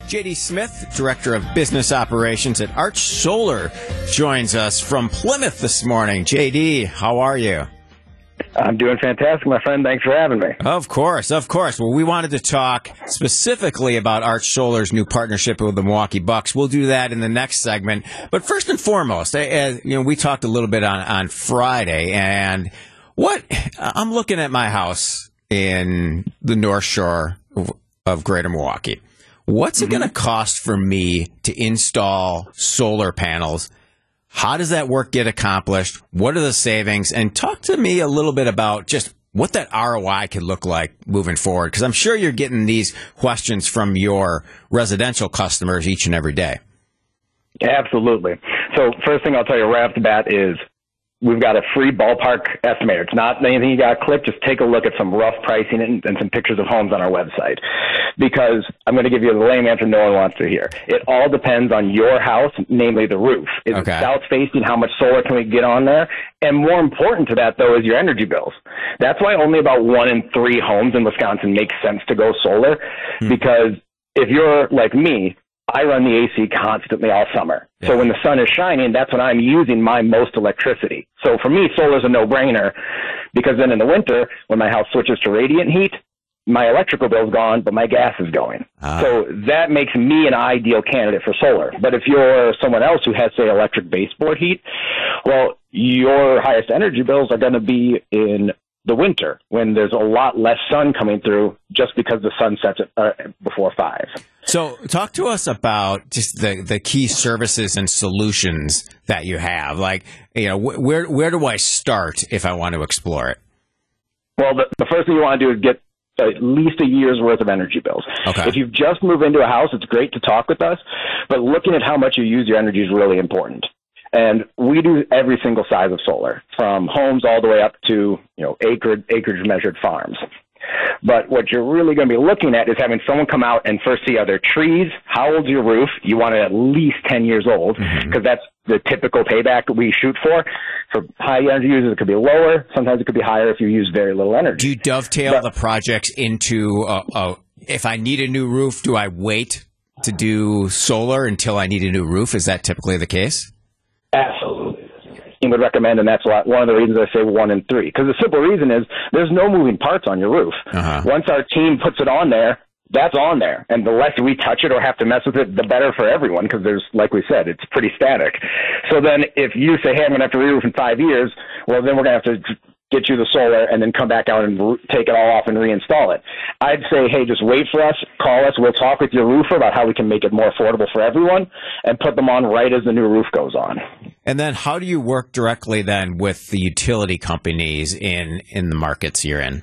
J.D. Smith, Director of Business Operations at Arch Solar, joins us from Plymouth this morning. J.D., how are you? I'm doing fantastic, my friend. Thanks for having me. Of course. Well, we wanted to talk specifically about Arch Solar's new partnership with the Milwaukee Bucks. We'll do that in the next segment. But first and foremost, we talked a little bit on Friday, and I'm looking at my house in the North Shore of Greater Milwaukee. What's it going to cost for me to install solar panels? How does that work get accomplished? What are the savings? And talk to me a little bit about just what that ROI could look like moving forward, because I'm sure you're getting these questions from your residential customers each and every day. Yeah, absolutely. So first thing I'll tell you right off the bat is we've got a free ballpark estimator. It's not anything you got to click. Just take a look at some rough pricing and some pictures of homes on our website, because I'm going to give you the lame answer no one wants to hear. It all depends on your house, namely the roof. Is it south facing? How much solar can we get on there? And more important to that, though, is your energy bills. That's why only about 1 in 3 homes in Wisconsin makes sense to go solar, because if you're like me, I run the AC constantly all summer. So when the sun is shining, that's when I'm using my most electricity. So for me, solar is a no-brainer, because then in the winter, when my house switches to radiant heat, my electrical bill's gone, but my gas is going. So that makes me an ideal candidate for solar. But if you're someone else who has, say, electric baseboard heat, well, your highest energy bills are going to be in the winter when there's a lot less sun coming through, just because the sun sets before 5. So talk to us about just the key services and solutions that you have. Like, where do I start if I want to explore it? Well, the first thing you want to do is get at least a year's worth of energy bills. If you've just moved into a house, it's great to talk with us, but looking at how much you use your energy is really important. And we do every single size of solar, from homes all the way up to, acreage measured farms. But what you're really going to be looking at is having someone come out and first see, are there trees? How old's your roof? You want it at least 10 years old, because that's the typical payback that we shoot for. For high energy users, it could be lower. Sometimes it could be higher if you use very little energy. Do you dovetail the projects into, if I need a new roof, do I wait to do solar until I need a new roof? Is that typically the case? Absolutely. Would recommend, and that's one of the reasons I say 1 in 3. Because the simple reason is there's no moving parts on your roof. Once our team puts it on there, that's on there. And the less we touch it or have to mess with it, the better for everyone, because there's, like we said, it's pretty static. So then if you say, hey, I'm going to have to re-roof in 5 years, well, then we're going to have to get you the solar and then come back out and take it all off and reinstall it. I'd say, hey, just wait for us, call us, we'll talk with your roofer about how we can make it more affordable for everyone and put them on right as the new roof goes on. And then how do you work directly then with the utility companies in the markets you're in?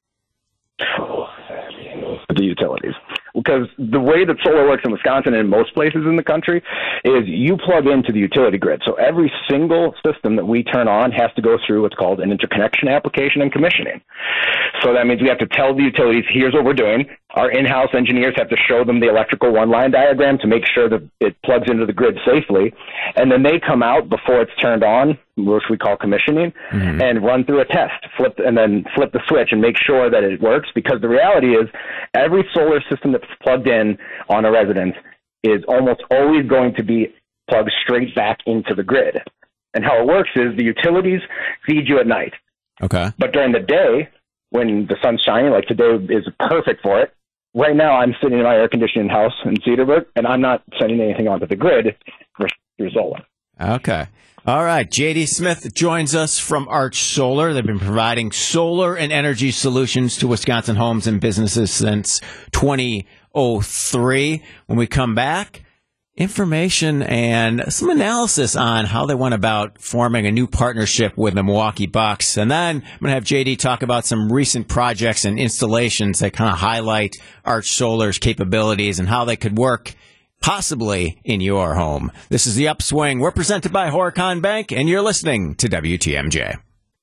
The utilities. Because the way that solar works in Wisconsin and in most places in the country is you plug into the utility grid. So every single system that we turn on has to go through what's called an interconnection application and commissioning. So that means we have to tell the utilities, here's what we're doing. Our in-house engineers have to show them the electrical one-line diagram to make sure that it plugs into the grid safely. And then they come out before it's turned on, which we call commissioning, and run through a test, flip the switch and make sure that it works. Because the reality is every solar system that's plugged in on a residence is almost always going to be plugged straight back into the grid. And how it works is the utilities feed you at night. But during the day, when the sun's shining, like today is perfect for it. Right now, I'm sitting in my air-conditioning house in Cedarburg, and I'm not sending anything onto the grid through solar. Okay. All right. J.D. Smith joins us from Arch Solar. They've been providing solar and energy solutions to Wisconsin homes and businesses since 2003. When we come back, information and some analysis on how they went about forming a new partnership with the Milwaukee Bucks. And then I'm going to have JD talk about some recent projects and installations that kind of highlight Arch Solar's capabilities and how they could work possibly in your home. This is The Upswing. We're presented by Horicon Bank, and you're listening to WTMJ.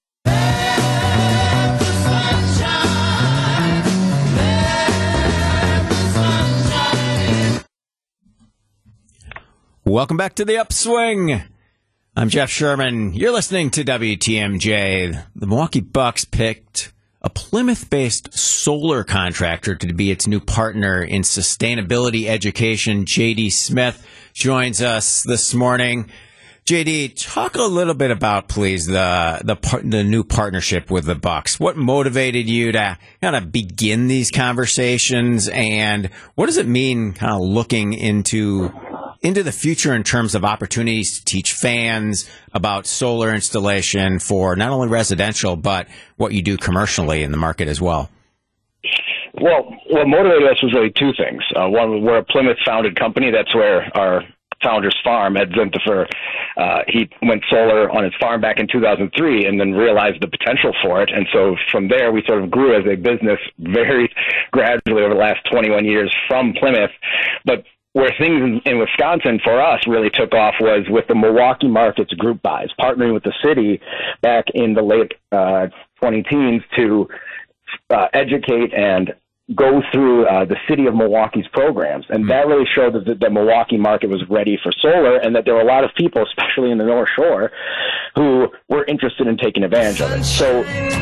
Welcome back to The Upswing. I'm Jeff Sherman. You're listening to WTMJ. The Milwaukee Bucks picked a Plymouth-based solar contractor to be its new partner in sustainability education. JD Smith joins us this morning. JD, talk a little bit about, please, the new partnership with the Bucks. What motivated you to kind of begin these conversations, and what does it mean kind of looking into the future in terms of opportunities to teach fans about solar installation for not only residential, but what you do commercially in the market as well? Well, what motivated us was really two things. One, we're a Plymouth-founded company. That's where our founder's farm, Ed Zintifer, he went solar on his farm back in 2003 and then realized the potential for it. And so from there, we sort of grew as a business very gradually over the last 21 years from Plymouth. But where things in Wisconsin for us really took off was with the Milwaukee markets group buys, partnering with the city back in the late 2010s to educate and go through the city of Milwaukee's programs. And that really showed that the Milwaukee market was ready for solar, and that there were a lot of people, especially in the North Shore, who were interested in taking advantage of it. So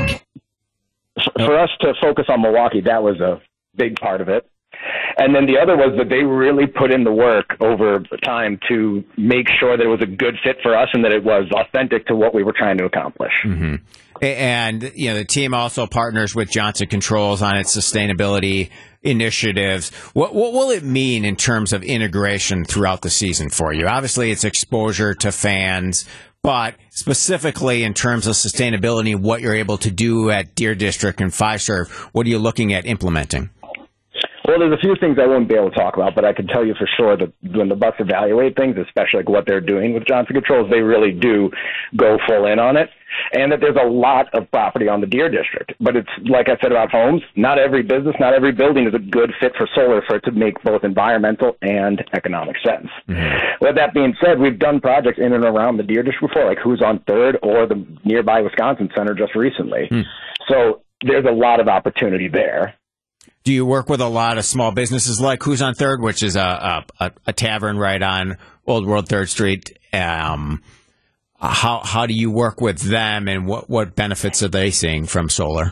for us to focus on Milwaukee, that was a big part of it. And then the other was that they really put in the work over time to make sure that it was a good fit for us and that it was authentic to what we were trying to accomplish. Mm-hmm. And, the team also partners with Johnson Controls on its sustainability initiatives. What will it mean in terms of integration throughout the season for you? Obviously, it's exposure to fans, but specifically in terms of sustainability, what you're able to do at Deer District and Fiserv, what are you looking at implementing? Well, there's a few things I won't be able to talk about, but I can tell you for sure that when the Bucks evaluate things, especially like what they're doing with Johnson Controls, they really do go full in on it. And that there's a lot of property on the Deer District. But it's like I said about homes, not every business, not every building is a good fit for solar for it to make both environmental and economic sense. Mm-hmm. With that being said, we've done projects in and around the Deer District before, like Who's on Third or the nearby Wisconsin Center just recently. So there's a lot of opportunity there. Do you work with a lot of small businesses like Who's on Third, which is a tavern right on Old World 3rd Street? How do you work with them, and what benefits are they seeing from solar?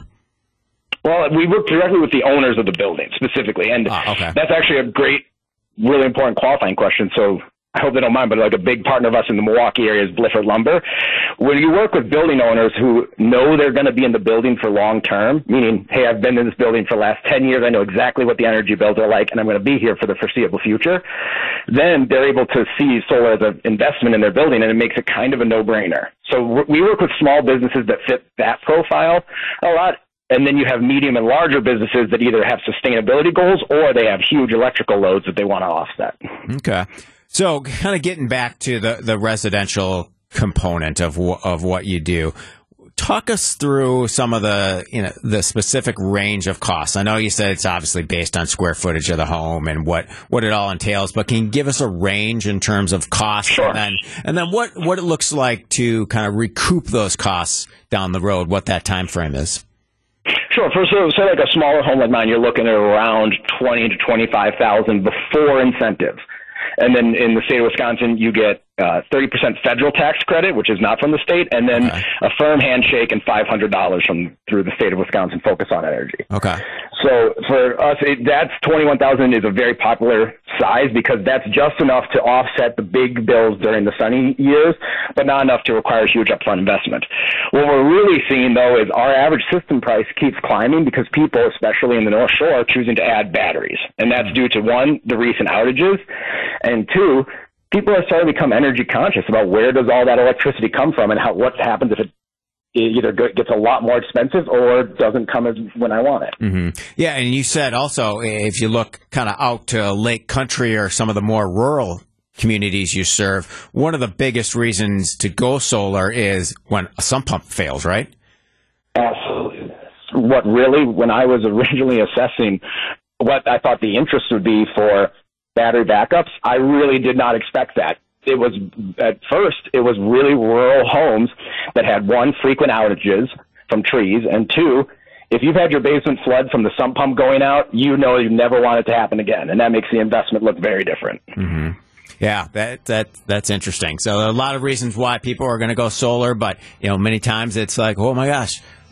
Well, we work directly with the owners of the building specifically, and that's actually a great, really important qualifying question. So I hope they don't mind, but like a big partner of us in the Milwaukee area is Blifford Lumber. When you work with building owners who know they're going to be in the building for long term, meaning, hey, I've been in this building for the last 10 years, I know exactly what the energy bills are like, and I'm going to be here for the foreseeable future, then they're able to see solar as an investment in their building, and it makes it kind of a no-brainer. So we work with small businesses that fit that profile a lot. And then you have medium and larger businesses that either have sustainability goals or they have huge electrical loads that they want to offset. Okay. So kind of getting back to the residential component of what you do, talk us through some of the specific range of costs. I know you said it's obviously based on square footage of the home and what it all entails, but can you give us a range in terms of costs? Sure. And then what it looks like to kind of recoup those costs down the road, what that time frame is? Sure. For say like a smaller home like mine, you're looking at around $20,000 to $25,000 before incentives. And then in the state of Wisconsin, you get 30% federal tax credit, which is not from the state, and then a firm handshake and $500 through the state of Wisconsin Focus on Energy. Okay. So for us, that's $21,000 is a very popular size because that's just enough to offset the big bills during the sunny years, but not enough to require huge upfront investment. What we're really seeing, though, is our average system price keeps climbing because people, especially in the North Shore, are choosing to add batteries. And that's due to, one, the recent outages, and two, people are starting to become energy conscious about where does all that electricity come from and what happens if it either gets a lot more expensive or doesn't come as when I want it. Mm-hmm. Yeah, and you said also if you look kind of out to Lake Country or some of the more rural communities you serve, one of the biggest reasons to go solar is when a sump pump fails, right? Absolutely. What really, when I was originally assessing what I thought the interest would be for battery backups, I really did not expect that. It was, at first, it was really rural homes that had, one, frequent outages from trees, and two, if you've had your basement flood from the sump pump going out, you know you never want it to happen again, and that makes the investment look very different. Mm-hmm. Yeah, that's interesting. So there are a lot of reasons why people are going to go solar, but many times it's like, oh my gosh,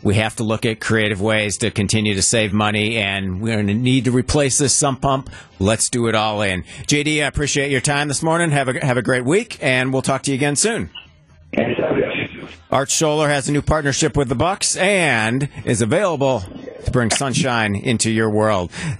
we have to look at creative ways to continue to save money, and we're going to need to replace this sump pump. Let's do it all in. JD, I appreciate your time this morning. Have a great week, and we'll talk to you again soon. Art Scholler has a new partnership with the Bucks and is available to bring sunshine into your world.